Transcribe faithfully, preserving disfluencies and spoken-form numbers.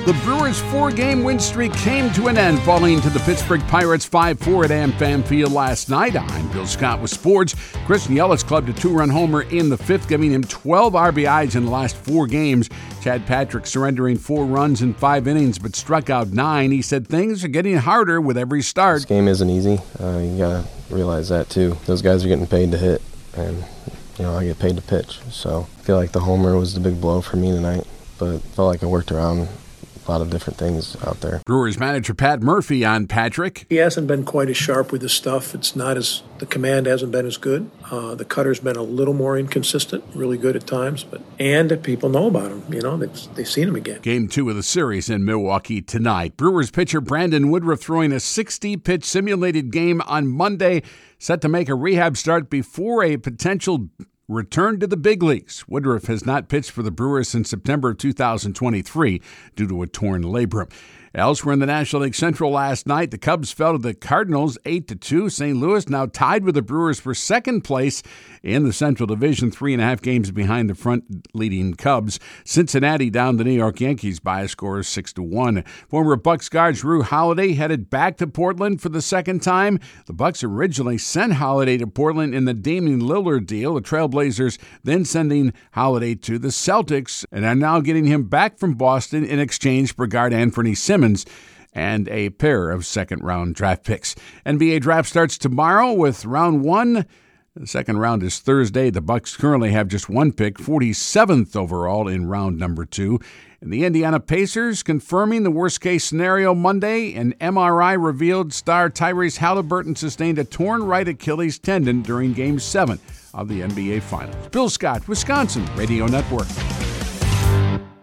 The Brewers' four-game win streak came to an end, falling to the Pittsburgh Pirates five four at AmFam Field last night. I'm Bill Scott with sports. Christian Yelich clubbed a two-run homer in the fifth, giving him twelve R B Is in the last four games. Chad Patrick surrendering four runs in five innings, but struck out nine. He said things are getting harder with every start. This game isn't easy. Uh, you gotta realize that too. Those guys are getting paid to hit, and you know I get paid to pitch. So I feel like the homer was the big blow for me tonight, but felt like I worked around a lot of different things out there. Brewers manager Pat Murphy on Patrick. He hasn't been quite as sharp with his stuff. It's not as, the command hasn't been as good. Uh, the cutter's been a little more inconsistent, really good at times, but and people know about him. You know, they've, they've seen him again. Game two of the series in Milwaukee tonight. Brewers pitcher Brandon Woodruff throwing a sixty-pitch simulated game on Monday, set to make a rehab start before a potential return to the big leagues. Woodruff has not pitched for the Brewers since September of two thousand twenty-three due to a torn labrum. Elsewhere in the National League Central last night, the Cubs fell to the Cardinals eight to two. Saint Louis now tied with the Brewers for second place in the Central Division, three and a half games behind the front-leading Cubs. Cincinnati down the New York Yankees by a score of six to one. Former Bucs guard Jrue Holiday headed back to Portland for the second time. The Bucs originally sent Holiday to Portland in the Damian Lillard deal. The Trailblazers then sending Holiday to the Celtics and are now getting him back from Boston in exchange for guard Anthony Simmons and a pair of second-round draft picks. N B A draft starts tomorrow with round one. The second round is Thursday. The Bucks currently have just one pick, forty-seventh overall in round number two. And the Indiana Pacers confirming the worst-case scenario Monday. An M R I revealed star Tyrese Halliburton sustained a torn right Achilles tendon during Game seven of the N B A Finals. Bill Scott, Wisconsin Radio Network.